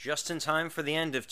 Just in time for the end of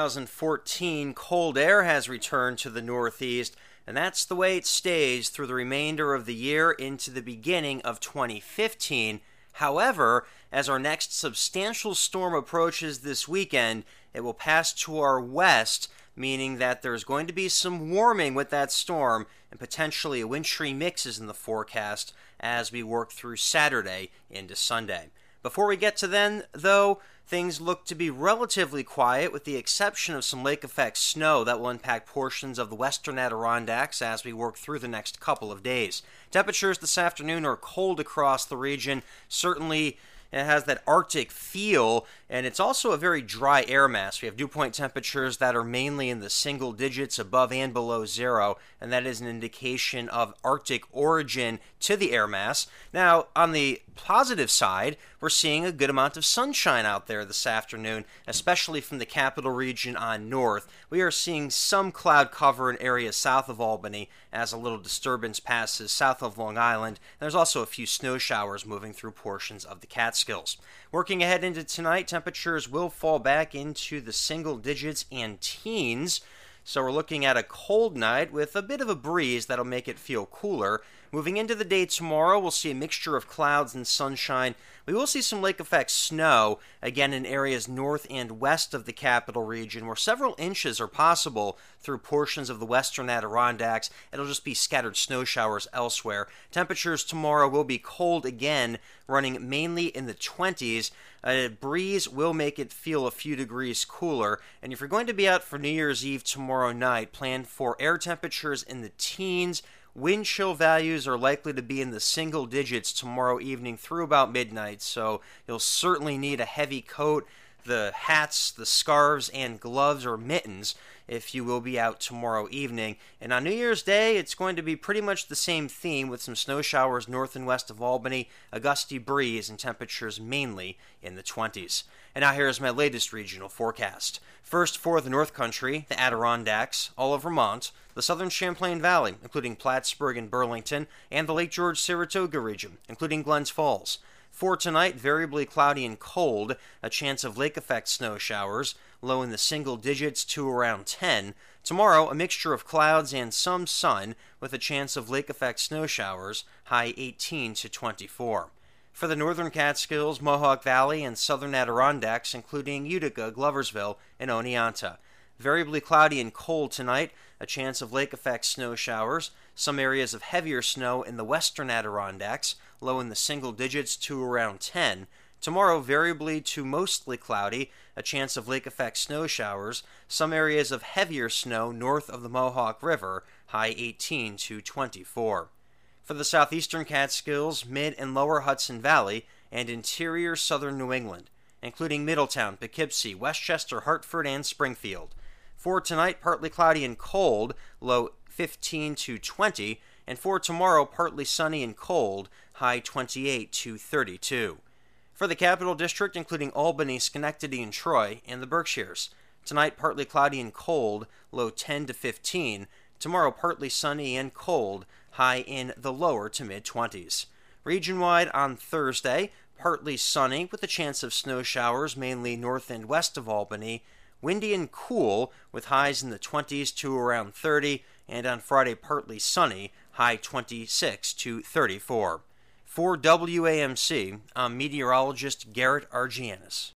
2014, cold air has returned to the Northeast, and that's the way it stays through the remainder of the year into the beginning of 2015. However, as our next substantial storm approaches this weekend, it will pass to our west, meaning that there's going to be some warming with that storm and potentially a wintry mixes in the forecast as we work through Saturday into Sunday. Before we get to then, though, things look to be relatively quiet with the exception of some lake effect snow that will impact portions of the western Adirondacks as we work through the next couple of days. Temperatures this afternoon are cold across the region. Certainly it has that Arctic feel, and it's also a very dry air mass. We have dew point temperatures that are mainly in the single digits above and below zero, and that is an indication of Arctic origin to the air mass. Now, on the positive side, we're seeing a good amount of sunshine out there this afternoon, especially from the capital region on north. We are seeing some cloud cover in areas south of Albany as a little disturbance passes south of Long Island. There's also a few snow showers moving through portions of the Catskills. Working ahead into tonight, temperatures will fall back into the single digits and teens. So we're looking at a cold night with a bit of a breeze that'll make it feel cooler. Moving into the day tomorrow, we'll see a mixture of clouds and sunshine. We will see some lake effect snow, again in areas north and west of the capital region, where several inches are possible through portions of the western Adirondacks. It'll just be scattered snow showers elsewhere. Temperatures tomorrow will be cold again, running mainly in the 20s. A breeze will make it feel a few degrees cooler, and if you're going to be out for New Year's Eve tomorrow night, plan for air temperatures in the teens. Wind chill values are likely to be in the single digits tomorrow evening through about midnight, so you'll certainly need a heavy coat, the hats, the scarves, and gloves or mittens if you will be out tomorrow evening. And on New Year's Day, it's going to be pretty much the same theme with some snow showers north and west of Albany, a gusty breeze, and temperatures mainly in the 20s. And now here is my latest regional forecast. First for the North Country, the Adirondacks, all of Vermont, the southern Champlain Valley, including Plattsburgh and Burlington, and the Lake George-Saratoga region, including Glens Falls. For tonight, variably cloudy and cold, a chance of lake effect snow showers, low in the single digits to around 10. Tomorrow, a mixture of clouds and some sun, with a chance of lake effect snow showers, high 18 to 24. For the northern Catskills, Mohawk Valley, and southern Adirondacks, including Utica, Gloversville, and Oneonta. Variably cloudy and cold tonight, a chance of lake effect snow showers, some areas of heavier snow in the western Adirondacks, low in the single digits to around 10. Tomorrow, variably to mostly cloudy, a chance of lake effect snow showers, some areas of heavier snow north of the Mohawk River, high 18 to 24. For the southeastern Catskills, mid and lower Hudson Valley, and interior southern New England, including Middletown, Poughkeepsie, Westchester, Hartford, and Springfield. For tonight, partly cloudy and cold, low 15 to 20, and for tomorrow, partly sunny and cold, high 28 to 32. For the Capital District, including Albany, Schenectady, and Troy, and the Berkshires. Tonight, partly cloudy and cold, low 10 to 15. Tomorrow, partly sunny and cold, high in the lower to mid-20s. Region-wide on Thursday, partly sunny with a chance of snow showers mainly north and west of Albany. Windy and cool with highs in the 20s to around 30. And on Friday, partly sunny, high 26 to 34. For WAMC, I'm meteorologist Garrett Argianis.